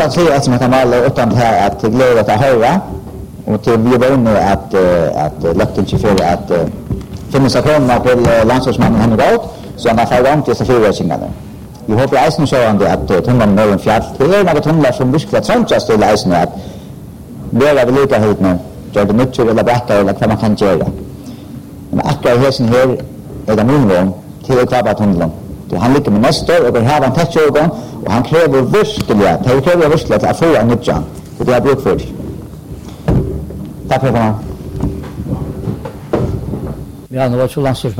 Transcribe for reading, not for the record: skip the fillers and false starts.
att säga att man alla utan det här att glädja att höra och till vi var inne att löften 24 att finna sig kronor till landslagsmannen Henrik Gaut så han har fått om till förfyrelsingarna. Jag hoppas eisen så att tunneln mellan fjäll. Det är några tunnlar som virkelig trängas till eisen att vera vid lika höjd nu. Gör det mycket eller bättre eller vad man kan göra. Men akkurat hästen här är det minimum till att klara tunneln. Han ligger med nästor och har en täckjörgång och han kräver virkelig att få en nutjan. Det har bruk för. Tack för det. Ja, nu var så